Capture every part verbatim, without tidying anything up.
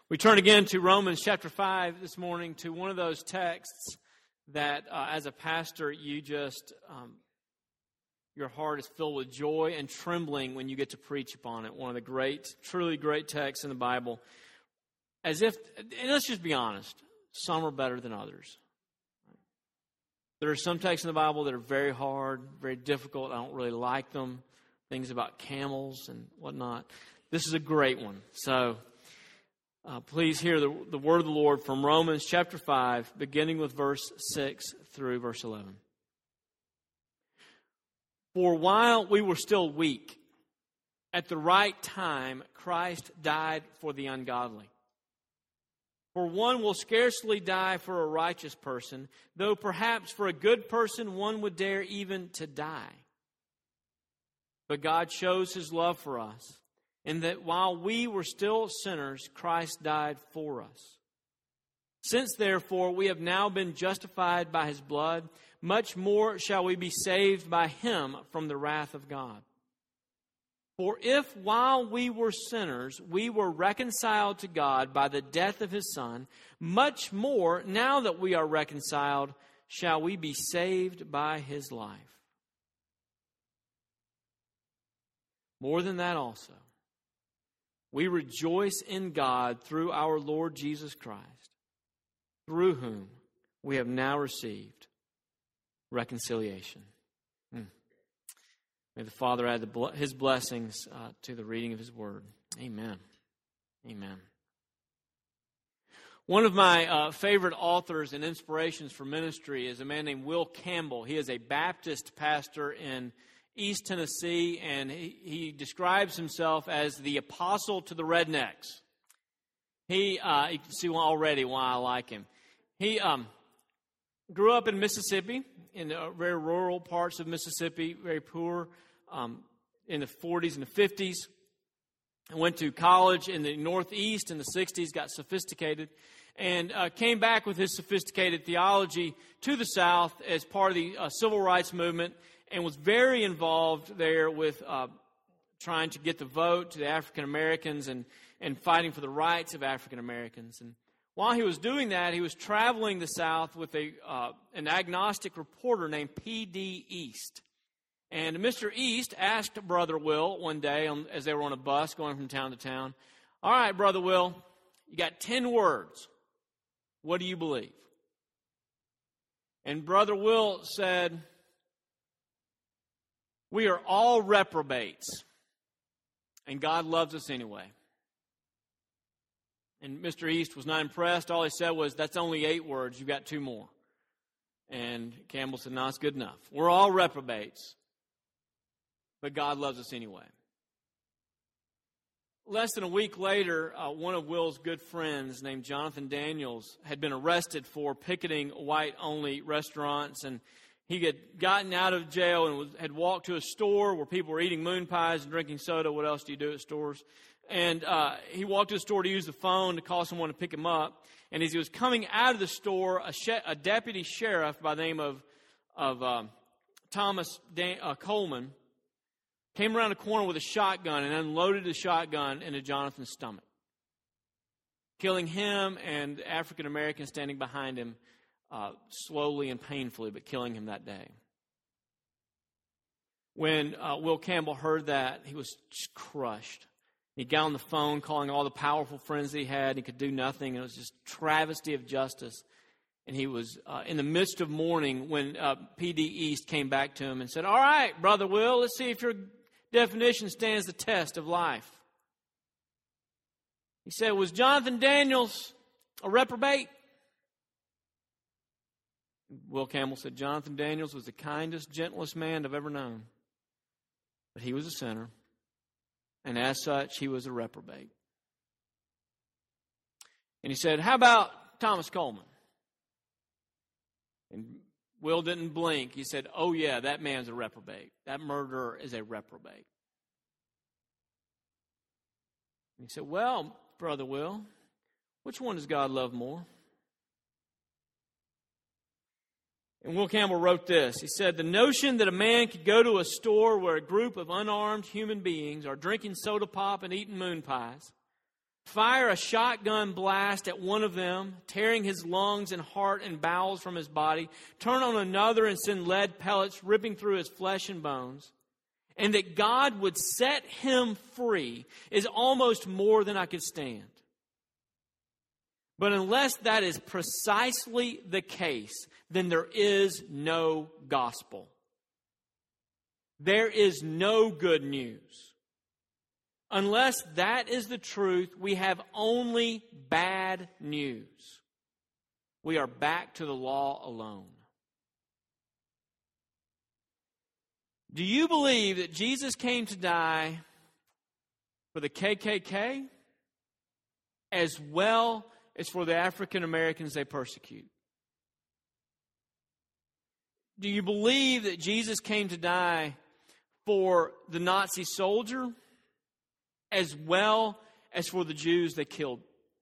We turn again to Romans chapter five this morning, to one of those texts that uh, as a pastor you just, um, your heart is filled with joy and trembling when you get to preach upon it. One of the great, truly great texts in the Bible. As if, and let's just be honest, some are better than others. There are some texts in the Bible that are very hard, very difficult. I don't really like them. Things about camels and whatnot. This is a great one. So uh, please hear the, the word of the Lord from Romans chapter five, beginning with verse six through verse eleven. For while we were still weak, at the right time Christ died for the ungodly. For one will scarcely die for a righteous person, though perhaps for a good person one would dare even to die. But God shows His love for us, in that while we were still sinners, Christ died for us. Since therefore we have now been justified by His blood, much more shall we be saved by Him from the wrath of God. For if while we were sinners we were reconciled to God by the death of His Son, much more, now that we are reconciled, shall we be saved by His life. More than that also, we rejoice in God through our Lord Jesus Christ, through whom we have now received reconciliation. Hmm. May the Father add the, His blessings uh, to the reading of His Word. Amen. Amen. One of my uh, favorite authors and inspirations for ministry is a man named Will Campbell. He is a Baptist pastor in East Tennessee, and he, he describes himself as the apostle to the rednecks. He, uh, you can see already why I like him. He um, grew up in Mississippi, in the very rural parts of Mississippi, very poor, um, in the forties and the fifties. Went to college in the Northeast in the sixties, got sophisticated, and uh, came back with his sophisticated theology to the South as part of the uh, civil rights movement, and was very involved there with uh, trying to get the vote to the African Americans and, and fighting for the rights of African Americans. And while he was doing that, he was traveling the South with a uh, an agnostic reporter named P D East. And Mister East asked Brother Will one day on, as they were on a bus going from town to town, "All right, Brother Will, you got ten words. What do you believe?" And Brother Will said, "We are all reprobates, and God loves us anyway." And Mister East was not impressed. All he said was, "That's only eight words. You've got two more." And Campbell said, "No, it's good enough. We're all reprobates, but God loves us anyway." Less than a week later, uh, one of Will's good friends named Jonathan Daniels had been arrested for picketing white-only restaurants, and he had gotten out of jail and was, had walked to a store where people were eating moon pies and drinking soda. What else do you do at stores? And uh, he walked to the store to use the phone to call someone to pick him up. And as he was coming out of the store, a, she- a deputy sheriff by the name of, of uh, Thomas Dan- uh, Coleman came around the corner with a shotgun and unloaded the shotgun into Jonathan's stomach, killing him and the African American standing behind him uh, slowly and painfully, but killing him that day. When uh, Will Campbell heard that, he was just crushed. He got on the phone calling all the powerful friends that he had. He could do nothing. It was just travesty of justice. And he was uh, in the midst of mourning when uh, P D East came back to him and said, "All right, Brother Will, let's see if your definition stands the test of life." He said, "Was Jonathan Daniels a reprobate?" Will Campbell said, "Jonathan Daniels was the kindest, gentlest man I've ever known. But he was a sinner. And as such, he was a reprobate." And he said, "How about Thomas Coleman?" And Will didn't blink. He said, "Oh yeah, that man's a reprobate. That murderer is a reprobate." And he said, "Well, Brother Will, which one does God love more?" And Will Campbell wrote this. He said, "The notion that a man could go to a store where a group of unarmed human beings are drinking soda pop and eating moon pies, fire a shotgun blast at one of them, tearing his lungs and heart and bowels from his body, turn on another and send lead pellets ripping through his flesh and bones, and that God would set him free is almost more than I could stand. But unless that is precisely the case, then there is no gospel. There is no good news. Unless that is the truth, we have only bad news. We are back to the law alone. Do you believe that Jesus came to die for the K K K as well as for the African Americans they persecute? Do you believe that Jesus came to die for the Nazi soldier as well as for the Jews they killed?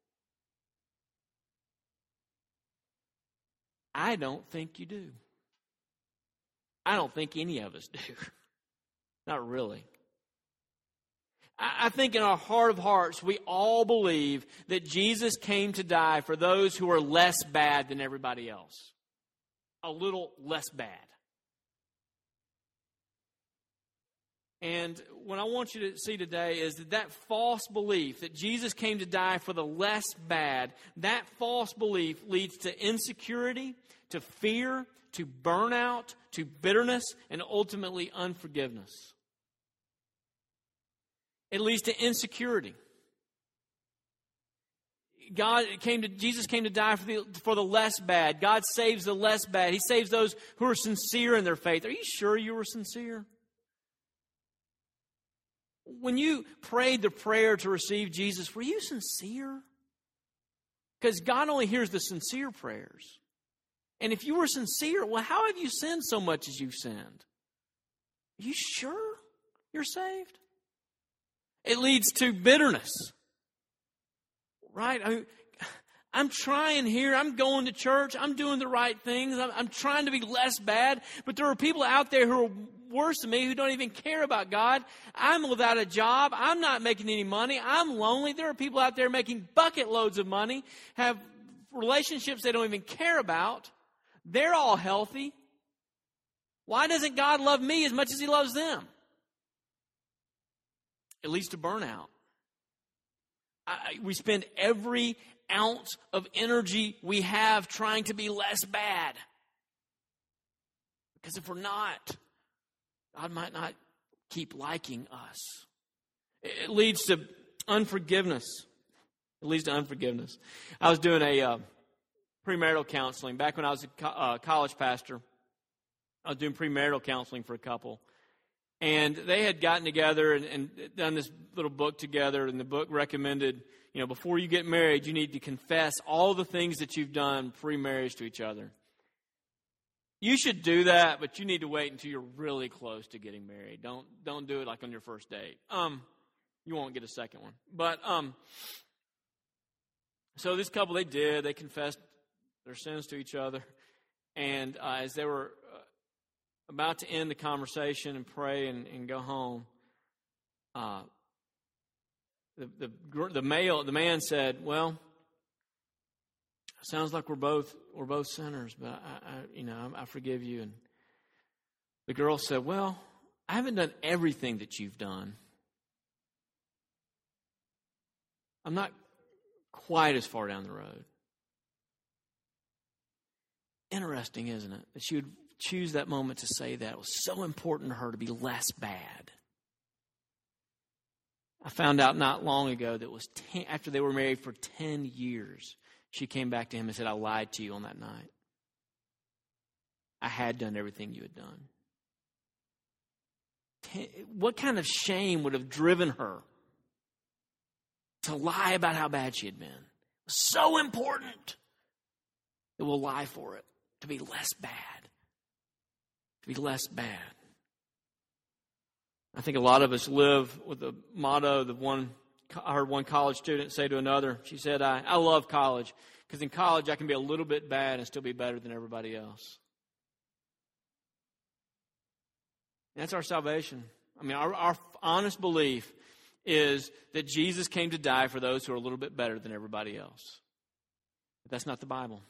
I don't think you do. I don't think any of us do. Not really. I think in our heart of hearts, we all believe that Jesus came to die for those who are less bad than everybody else. A little less bad. And what I want you to see today is that that false belief that Jesus came to die for the less bad, that false belief leads to insecurity, to fear, to burnout, to bitterness, and ultimately unforgiveness. It leads to insecurity. God came to Jesus came to die for the, for the less bad. God saves the less bad. He saves those who are sincere in their faith. Are you sure you were sincere? When you prayed the prayer to receive Jesus, were you sincere? Because God only hears the sincere prayers. And if you were sincere, well, how have you sinned so much as you've sinned? Are you sure you're saved? It leads to bitterness. Right? I mean, I'm trying here. I'm going to church. I'm doing the right things. I'm, I'm trying to be less bad. But there are people out there who are worse than me who don't even care about God. I'm without a job. I'm not making any money. I'm lonely. There are people out there making bucket loads of money, have relationships they don't even care about. They're all healthy. Why doesn't God love me as much as He loves them? It leads to burnout. I, we spend every ounce of energy we have trying to be less bad. Because if we're not, God might not keep liking us. It leads to unforgiveness. It leads to unforgiveness. I was doing a uh, premarital counseling back when I was a co- uh, college pastor. I was doing premarital counseling for a couple. And they had gotten together and, and done this little book together. And the book recommended, you know, before you get married, you need to confess all the things that you've done pre-marriage to each other. You should do that, but you need to wait until you're really close to getting married. Don't don't do it like on your first date. Um, you won't get a second one. But um, so this couple, they did. They confessed their sins to each other. And uh, as they were uh, about to end the conversation and pray and, and go home, uh, the the the male the man said, "Well, sounds like we're both we're both sinners, but I, I you know I, I forgive you." And the girl said, "Well, I haven't done everything that you've done. I'm not quite as far down the road." Interesting, isn't it, that she would choose that moment to say that? It was so important to her to be less bad. I found out not long ago that it was ten, after they were married for ten years. She came back to him and said, "I lied to you on that night. I had done everything you had done." What kind of shame would have driven her to lie about how bad she had been? It was so important that we'll lie for it, to be less bad. To be less bad. I think a lot of us live with the motto that one I heard one college student say to another. She said, I, I love college because in college I can be a little bit bad and still be better than everybody else. And that's our salvation. I mean, our, our honest belief is that Jesus came to die for those who are a little bit better than everybody else. But that's not the Bible.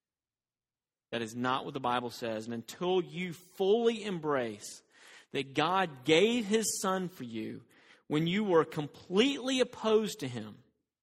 That is not what the Bible says. And until you fully embrace that God gave His Son for you when you were completely opposed to Him,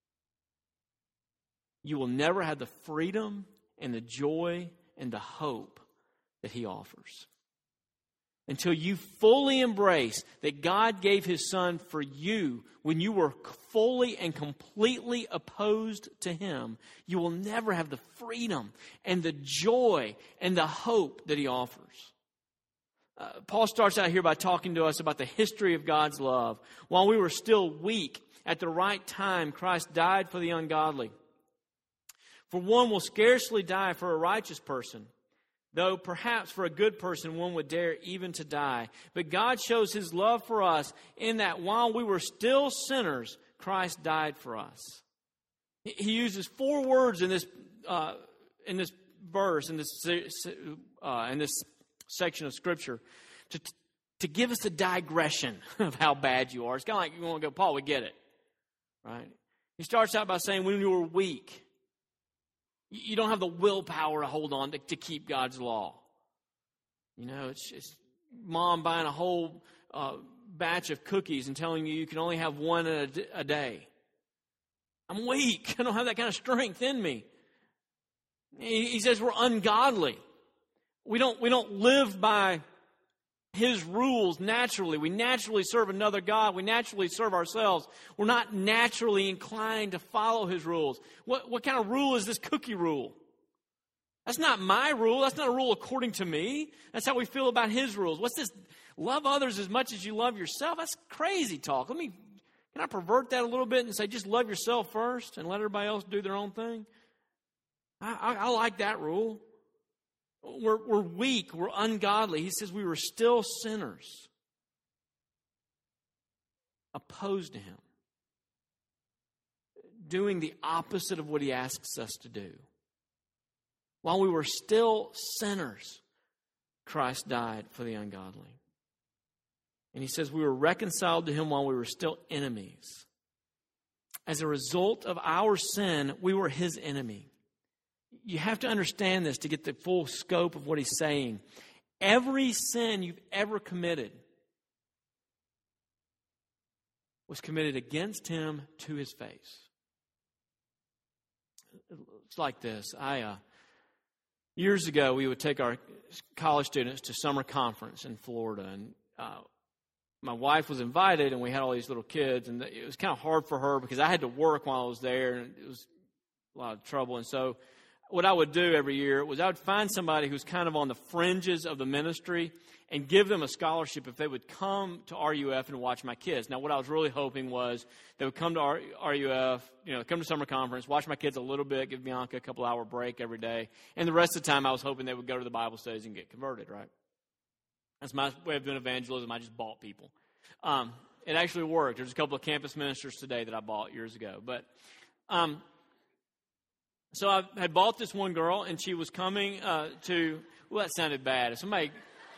you will never have the freedom and the joy and the hope that He offers. Until you fully embrace that God gave His Son for you when you were fully and completely opposed to Him, you will never have the freedom and the joy and the hope that He offers. Uh, Paul starts out here by talking to us about the history of God's love. While we were still weak, at the right time, Christ died for the ungodly. For one will scarcely die for a righteous person, though perhaps for a good person one would dare even to die. But God shows His love for us in that while we were still sinners, Christ died for us. He uses four words in this uh, in this verse, in this uh, in this section of Scripture, to to give us a digression of how bad you are. It's kind of like you want to go, Paul, we get it, right? He starts out by saying, when you were weak, you don't have the willpower to hold on to, to keep God's law. You know, it's just mom buying a whole uh, batch of cookies and telling you you can only have one a, a day. I'm weak. I don't have that kind of strength in me. He, he says we're ungodly. We don't, we don't live by His rules naturally. We naturally serve another God. We naturally serve ourselves. We're not naturally inclined to follow His rules. What, what kind of rule is this cookie rule? That's not my rule. That's not a rule according to me. That's how we feel about His rules. What's this? Love others as much as you love yourself? That's crazy talk. Let me, can I pervert that a little bit and say just love yourself first and let everybody else do their own thing? I, I, I like that rule. We're, we're weak. We're ungodly. He says we were still sinners, opposed to Him, doing the opposite of what He asks us to do. While we were still sinners, Christ died for the ungodly. And He says we were reconciled to Him while we were still enemies. As a result of our sin, we were His enemy. You have to understand this to get the full scope of what he's saying. Every sin you've ever committed was committed against Him to His face. It's like this. I uh, years ago, we would take our college students to summer conference in Florida, and uh, my wife was invited, and we had all these little kids, and it was kind of hard for her because I had to work while I was there, and it was a lot of trouble, and so what I would do every year was I would find somebody who's kind of on the fringes of the ministry and give them a scholarship if they would come to R U F and watch my kids. Now, what I was really hoping was they would come to R U F, you know, come to summer conference, watch my kids a little bit, give Bianca a couple hour break every day. And the rest of the time I was hoping they would go to the Bible studies and get converted, right? That's my way of doing evangelism. I just bought people. Um, it actually worked. There's a couple of campus ministers today that I bought years ago. But um So I had bought this one girl, and she was coming uh, to, well, that sounded bad. If somebody,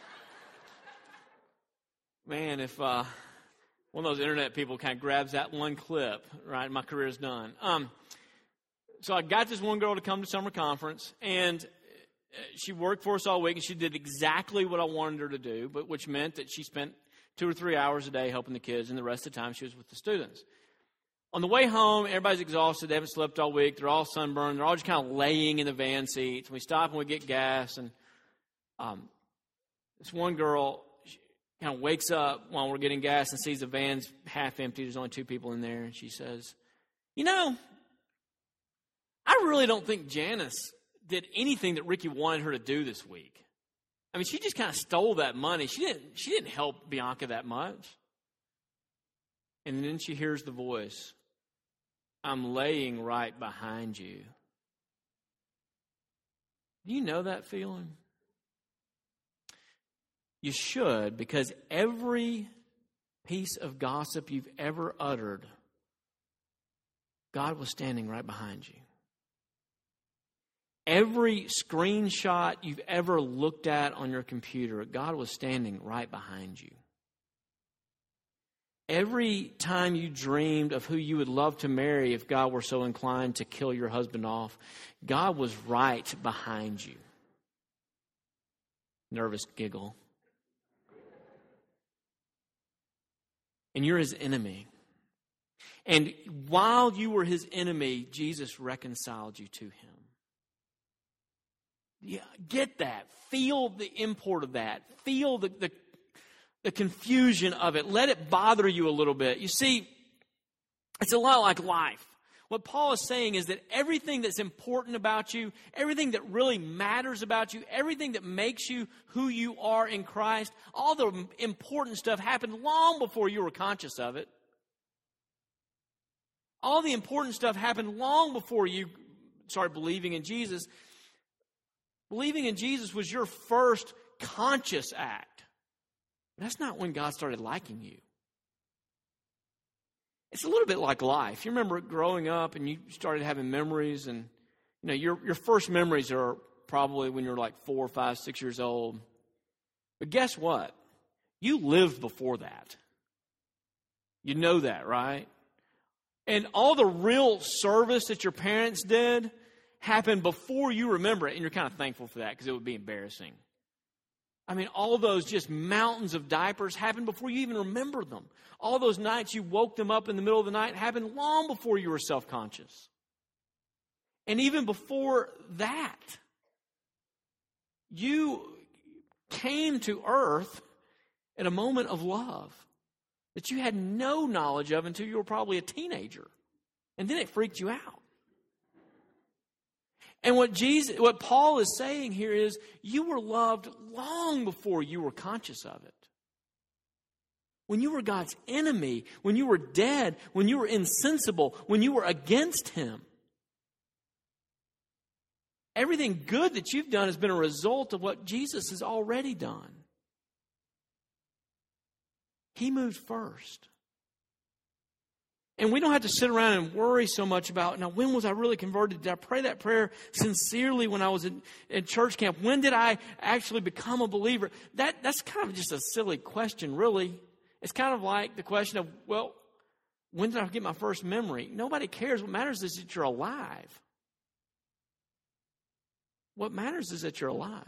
man, if uh, one of those internet people kind of grabs that one clip, right, my career's done. Um, so I got this one girl to come to summer conference, and she worked for us all week, and she did exactly what I wanted her to do, but which meant that she spent two or three hours a day helping the kids, and the rest of the time she was with the students. On the way home, everybody's exhausted. They haven't slept all week. They're all sunburned. They're all just kind of laying in the van seats. We stop and we get gas. And um, this one girl kind of wakes up while we're getting gas and sees the van's half empty. There's only two people in there. And she says, you know, I really don't think Janice did anything that Ricky wanted her to do this week. I mean, she just kind of stole that money. She didn't, she didn't help Bianca that much. And then she hears the voice, I'm laying right behind you. Do you know that feeling? You should, because every piece of gossip you've ever uttered, God was standing right behind you. Every screenshot you've ever looked at on your computer, God was standing right behind you. every time you dreamed of who you would love to marry if God were so inclined to kill your husband off, God was right behind you. Nervous giggle. And you're his enemy. And while you were his enemy, Jesus reconciled you to him. Yeah, get that. Feel the import of that. Feel the, the, the confusion of it. Let it bother you a little bit. You see, it's a lot like life. What Paul is saying is that everything that's important about you, everything that really matters about you, everything that makes you who you are in Christ, all the important stuff happened long before you were conscious of it. All the important stuff happened long before you started believing in Jesus. Believing in Jesus was your first conscious act. That's not when God started liking you. It's a little bit like life. You remember growing up and you started having memories, and you know your your first memories are probably when you're like four, five, six years old. But guess what? You lived before that. You know that, right? And all the real service that your parents did happened before you remember it, and you're kind of thankful for that because it would be embarrassing. I mean, all those just mountains of diapers happened before you even remember them. All those nights you woke them up in the middle of the night happened long before you were self-conscious. And even before that, you came to earth at a moment of love that you had no knowledge of until you were probably a teenager. And then it freaked you out. And what Jesus, what Paul is saying here is, you were loved long before you were conscious of it. When you were God's enemy, when you were dead, when you were insensible, when you were against him. Everything good that you've done has been a result of what Jesus has already done. He moved first. And we don't have to sit around and worry so much about, now, when was I really converted? Did I pray that prayer sincerely when I was in, in church camp? When did I actually become a believer? That That's kind of just a silly question, really. It's kind of like the question of, well, when did I get my first memory? Nobody cares. What matters is that you're alive. What matters is that you're alive.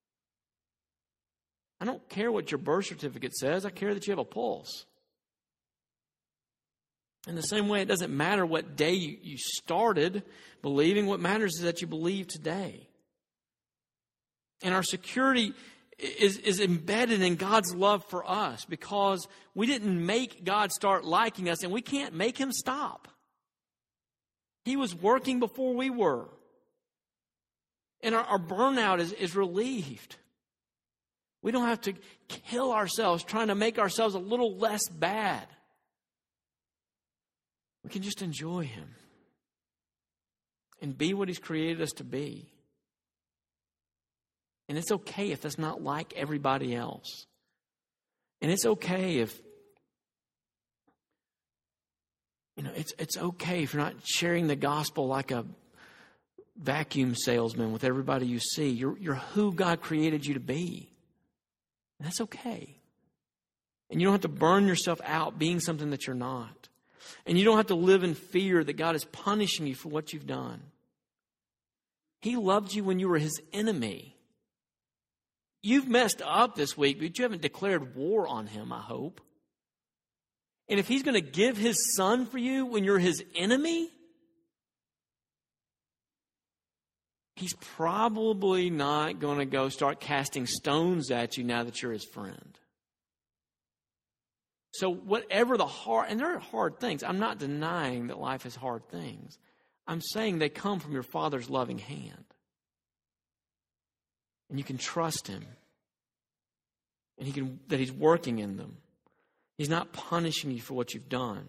I don't care what your birth certificate says. I care that you have a pulse. In the same way, it doesn't matter what day you, you started believing. What matters is that you believe today. And our security is, is embedded in God's love for us, because we didn't make God start liking us, and we can't make him stop. He was working before we were. And our, our burnout is, is relieved. We don't have to kill ourselves trying to make ourselves a little less bad. We can just enjoy him and be what he's created us to be. And it's okay if that's not like everybody else. And it's okay if, you know, it's it's okay if you're not sharing the gospel like a vacuum salesman with everybody you see. You're you're who God created you to be. And that's okay. And you don't have to burn yourself out being something that you're not. And you don't have to live in fear that God is punishing you for what you've done. He loved you when you were his enemy. You've messed up this week, but you haven't declared war on him, I hope. And if he's going to give his son for you when you're his enemy, he's probably not going to go start casting stones at you now that you're his friend. So whatever the hard, and there are hard things. I'm not denying that life has hard things. I'm saying they come from your Father's loving hand. And you can trust him. And he can, that he's working in them. He's not punishing you for what you've done.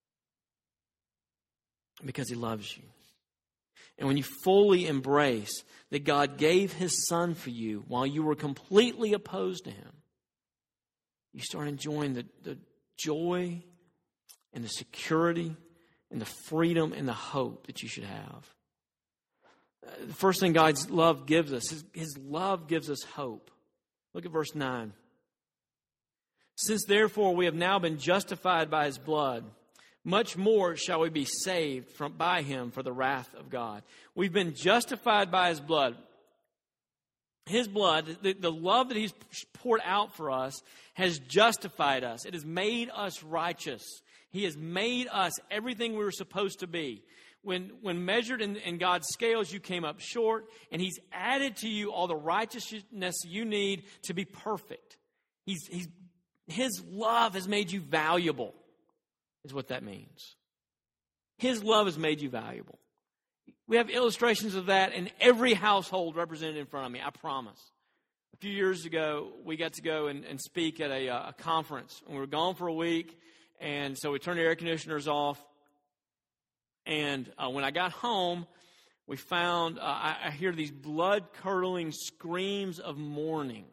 Because he loves you. And when you fully embrace that God gave his son for you while you were completely opposed to him, you start enjoying the, the joy and the security and the freedom and the hope that you should have. Uh, the first thing God's love gives us, his, his love gives us hope. Look at verse nine. Since therefore we have now been justified by his blood, much more shall we be saved from by him for the wrath of God. We've been justified by his blood. His blood, the, the love that he's poured out for us, has justified us. It has made us righteous. He has made us everything we were supposed to be. When, when measured in, in God's scales, you came up short, and he's added to you all the righteousness you need to be perfect. He's, he's, his love has made you valuable, is what that means. His love has made you valuable. We have illustrations of that in every household represented in front of me, I promise. A few years ago, we got to go and, and speak at a, a conference. And we were gone for a week, and so we turned the air conditioners off. And uh, when I got home, we found, uh, I, I hear these blood-curdling screams of mourning.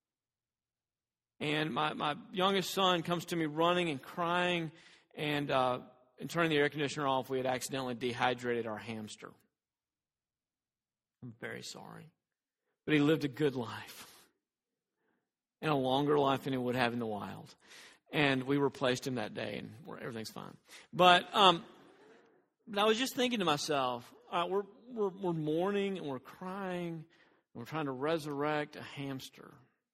And my, my youngest son comes to me running and crying, and, uh, and turning the air conditioner off, we had accidentally dehydrated our hamster. I'm very sorry. But he lived a good life. And a longer life than he would have in the wild. And we replaced him that day, and everything's fine. But um, but I was just thinking to myself, uh, we're, we're, we're mourning and we're crying, and we're trying to resurrect a hamster.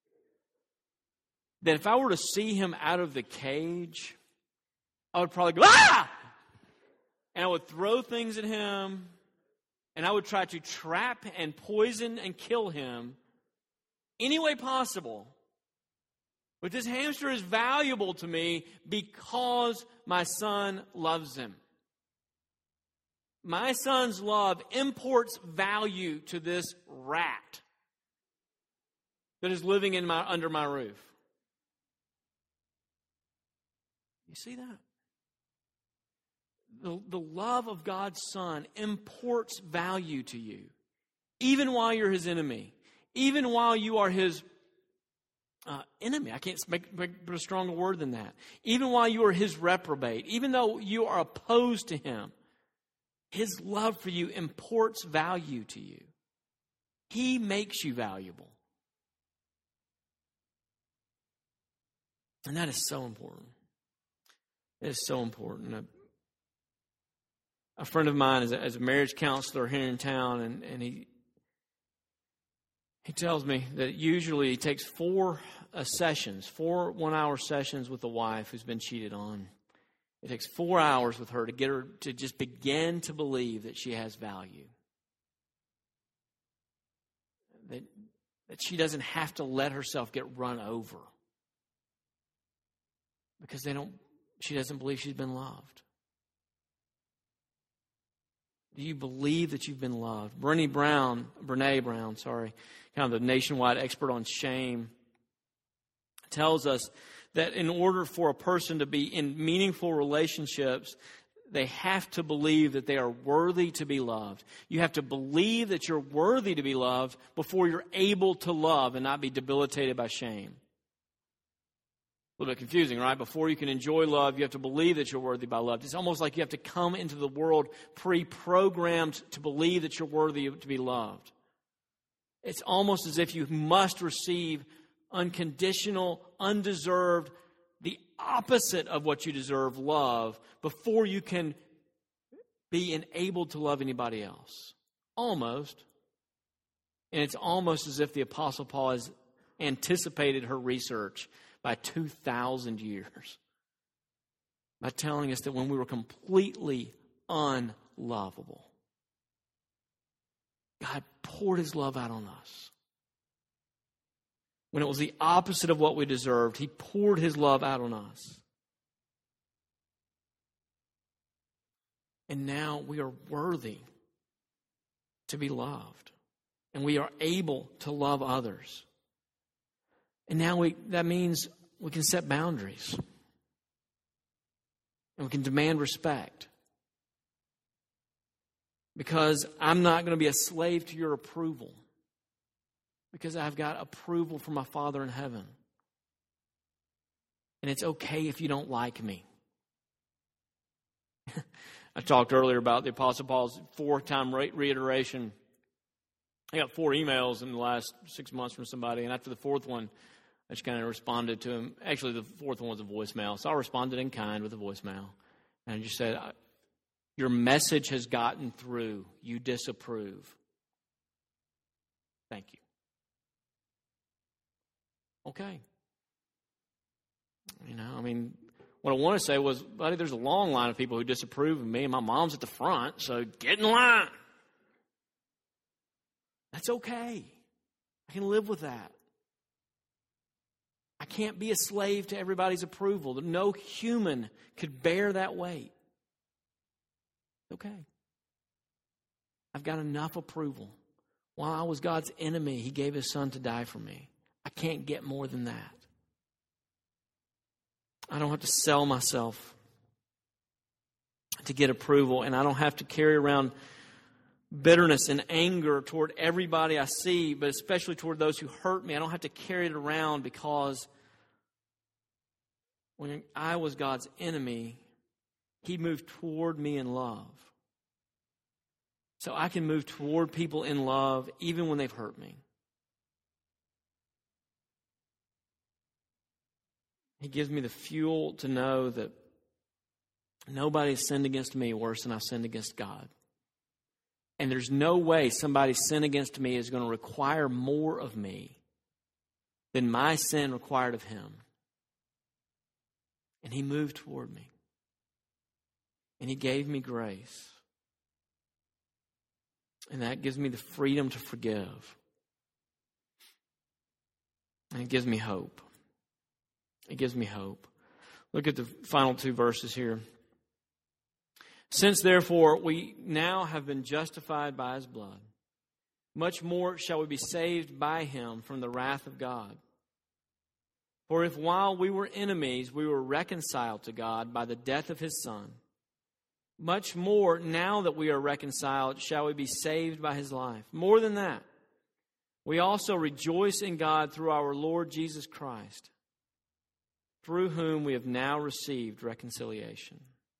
That if I were to see him out of the cage, I would probably go, ah! And I would throw things at him. And I would try to trap and poison and kill him any way possible. But this hamster is valuable to me because my son loves him. My son's love imports value to this rat that is living in my under my roof. You see that? The, the love of God's Son imports value to you, even while you're his enemy, even while you are his uh, enemy. I can't make, make a stronger word than that. Even while you are his reprobate, even though you are opposed to him, his love for you imports value to you. He makes you valuable. And that is so important. It is so important. A, a friend of mine is a, is a marriage counselor here in town, and, and he he tells me that usually he takes four uh, sessions, four one-hour sessions with a wife who's been cheated on. It takes four hours with her to get her to just begin to believe that she has value. That, that she doesn't have to let herself get run over. Because they don't, she doesn't believe she's been loved. Do you believe that you've been loved? Brené Brown, Brené Brown, sorry, kind of the nationwide expert on shame, tells us that in order for a person to be in meaningful relationships, they have to believe that they are worthy to be loved. You have to believe that you're worthy to be loved before you're able to love and not be debilitated by shame. A little bit confusing, right? Before you can enjoy love, you have to believe that you're worthy by love. It's almost like you have to come into the world pre-programmed to believe that you're worthy to be loved. It's almost as if you must receive unconditional, undeserved, the opposite of what you deserve love before you can be enabled to love anybody else. Almost. And it's almost as if the Apostle Paul has anticipated her research by two thousand years. By telling us that when we were completely unlovable, God poured his love out on us. When it was the opposite of what we deserved, he poured his love out on us. And now we are worthy to be loved. And we are able to love others. And now we that means we can set boundaries. And we can demand respect. Because I'm not going to be a slave to your approval. Because I've got approval from my Father in heaven. And it's okay if you don't like me. I talked earlier about the Apostle Paul's four-time reiteration. I got four emails in the last six months from somebody, and after the fourth one, I just kind of responded to him. Actually, the fourth one was a voicemail. So I responded in kind with a voicemail. And I just said, your message has gotten through. You disapprove. Thank you. Okay. You know, I mean, what I want to say was, buddy, there's a long line of people who disapprove of me, and my mom's at the front, so get in line. That's okay. I can live with that. I can't be a slave to everybody's approval. No human could bear that weight. Okay. I've got enough approval. While I was God's enemy, He gave His Son to die for me. I can't get more than that. I don't have to sell myself to get approval, and I don't have to carry around bitterness and anger toward everybody I see, but especially toward those who hurt me. I don't have to carry it around, because when I was God's enemy, He moved toward me in love. So I can move toward people in love even when they've hurt me. He gives me the fuel to know that nobody's sinned against me worse than I've sinned against God. And there's no way somebody's sin against me is going to require more of me than my sin required of Him. And He moved toward me. And He gave me grace. And that gives me the freedom to forgive. And it gives me hope. It gives me hope. Look at the final two verses here. Since, therefore, we now have been justified by His blood, much more shall we be saved by Him from the wrath of God. For if while we were enemies, we were reconciled to God by the death of His Son, much more, now that we are reconciled, shall we be saved by His life. More than that, we also rejoice in God through our Lord Jesus Christ, through whom we have now received reconciliation.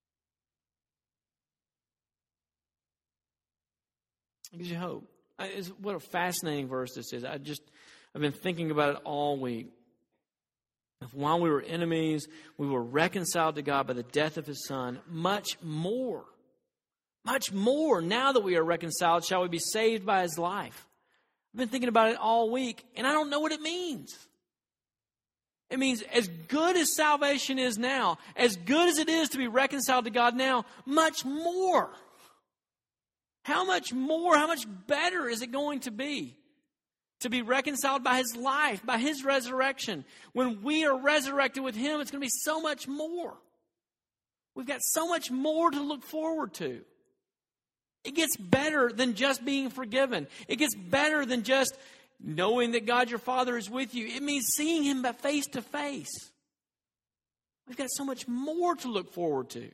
It gives you hope. It's, what a fascinating verse this is. I just, I've been thinking about it all week. If while we were enemies, we were reconciled to God by the death of His Son, much more, much more, now that we are reconciled, shall we be saved by His life. I've been thinking about it all week, and I don't know what it means. It means as good as salvation is now, as good as it is to be reconciled to God now, much more. How much more, how much better is it going to be to be reconciled by His life, by His resurrection? When we are resurrected with Him, it's going to be so much more. We've got so much more to look forward to. It gets better than just being forgiven. It gets better than just knowing that God your Father is with you. It means seeing Him face to face. We've got so much more to look forward to.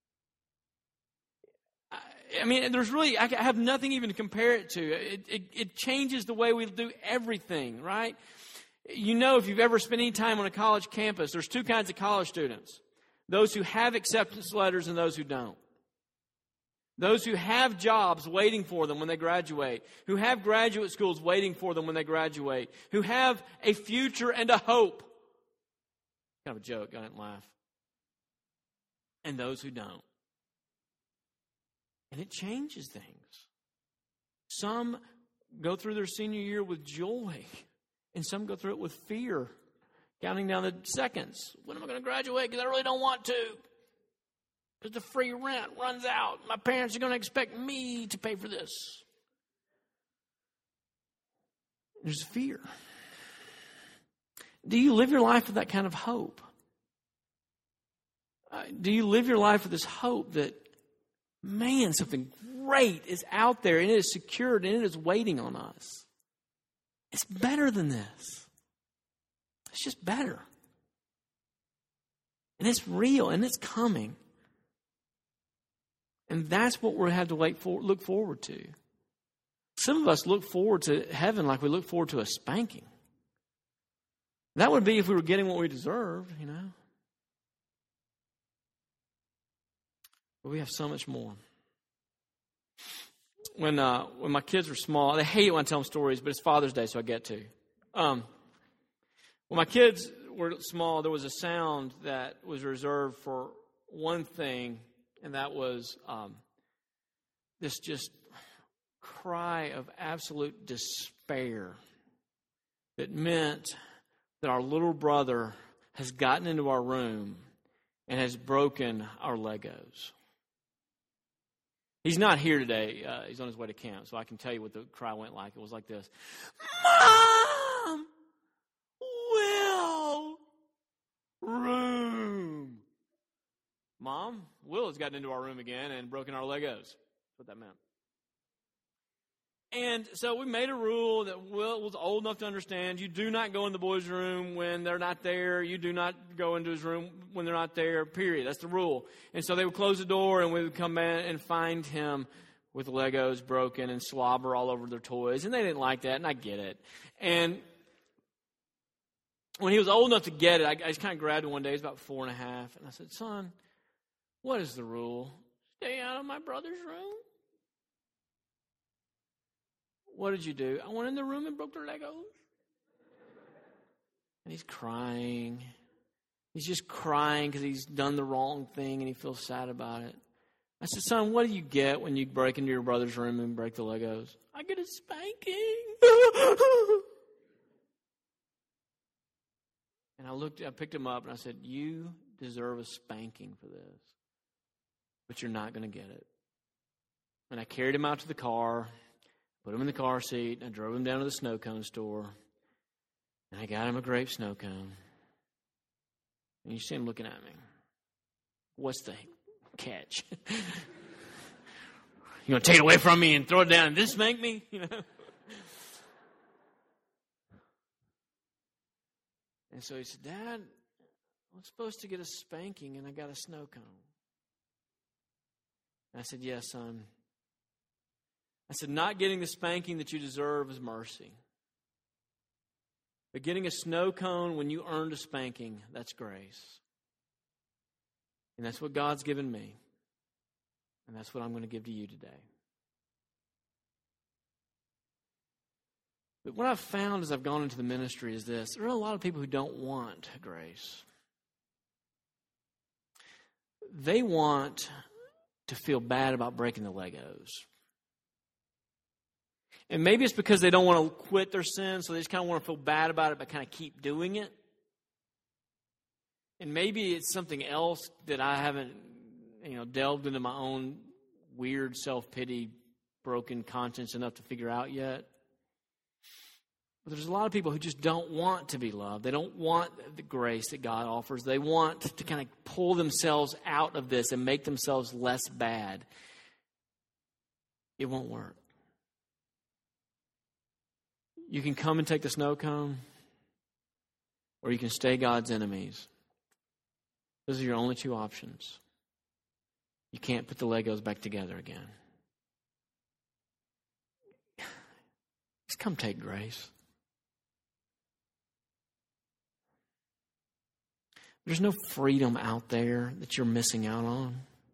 I mean, there's really, I have nothing even to compare it to. It, it, it changes the way we do everything, right? You know, if you've ever spent any time on a college campus, there's two kinds of college students. Those who have acceptance letters and those who don't. Those who have jobs waiting for them when they graduate, who have graduate schools waiting for them when they graduate, who have a future and a hope. Kind of a joke, I didn't laugh. And those who don't. And it changes things. Some go through their senior year with joy, and some go through it with fear, counting down the seconds. When am I going to graduate? Because I really don't want to. Because the free rent runs out. My parents are going to expect me to pay for this. There's fear. Do you live your life with that kind of hope? Uh, do you live your life with this hope that, man, something great is out there and it is secured and it is waiting on us? It's better than this. It's just better. And it's real and it's coming. And that's what we have to wait for, look forward to. Some of us look forward to heaven like we look forward to a spanking. That would be if we were getting what we deserved, you know. But we have so much more. When uh, when my kids were small, they hate it when I tell them stories, but it's Father's Day, so I get to. Um, When my kids were small, there was a sound that was reserved for one thing, and that was um, this just cry of absolute despair that meant that our little brother has gotten into our room and has broken our Legos. He's not here today. Uh, he's on his way to camp, so I can tell you what the cry went like. It was like this. Mom! Will! Room! Mom, Will has gotten into our room again and broken our Legos. That's what that meant. And so we made a rule that Will was old enough to understand. You do not go in the boys' room when they're not there. You do not go into his room when they're not there, period. That's the rule. And so they would close the door, and we would come in and find him with Legos broken and slobber all over their toys. And they didn't like that, and I get it. And when he was old enough to get it, I, I just kind of grabbed him one day. He was about four and a half. And I said, son, what is the rule? Stay out of my brother's room? What did you do? I went in the room and broke their Legos. And he's crying. He's just crying because he's done the wrong thing and he feels sad about it. I said, son, what do you get when you break into your brother's room and break the Legos? I get a spanking. And I looked, I picked him up and I said, you deserve a spanking for this, but you're not going to get it. And I carried him out to the car. Put him in the car seat, and I drove him down to the snow cone store, and I got him a grape snow cone. And you see him looking at me. What's the catch? You going to take it away from me and throw it down and then spank me? You know. And so he said, Dad, I'm supposed to get a spanking, and I got a snow cone. And I said, yes, son. I said, not getting the spanking that you deserve is mercy. But getting a snow cone when you earned a spanking, that's grace. And that's what God's given me. And that's what I'm going to give to you today. But what I've found as I've gone into the ministry is this. There are a lot of people who don't want grace. They want to feel bad about breaking the Legos. And maybe it's because they don't want to quit their sin, so they just kind of want to feel bad about it, but kind of keep doing it. And maybe it's something else that I haven't, you know, delved into my own weird self-pity, broken conscience enough to figure out yet. But there's a lot of people who just don't want to be loved. They don't want the grace that God offers. They want to kind of pull themselves out of this and make themselves less bad. It won't work. You can come and take the snow cone, or you can stay God's enemies. Those are your only two options. You can't put the Legos back together again. Just come take grace. There's no freedom out there that you're missing out on.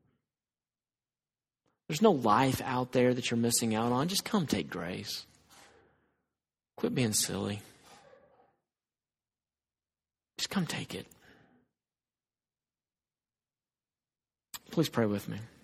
There's no life out there that you're missing out on. Just come take grace. Quit being silly. Just come take it. Please pray with me.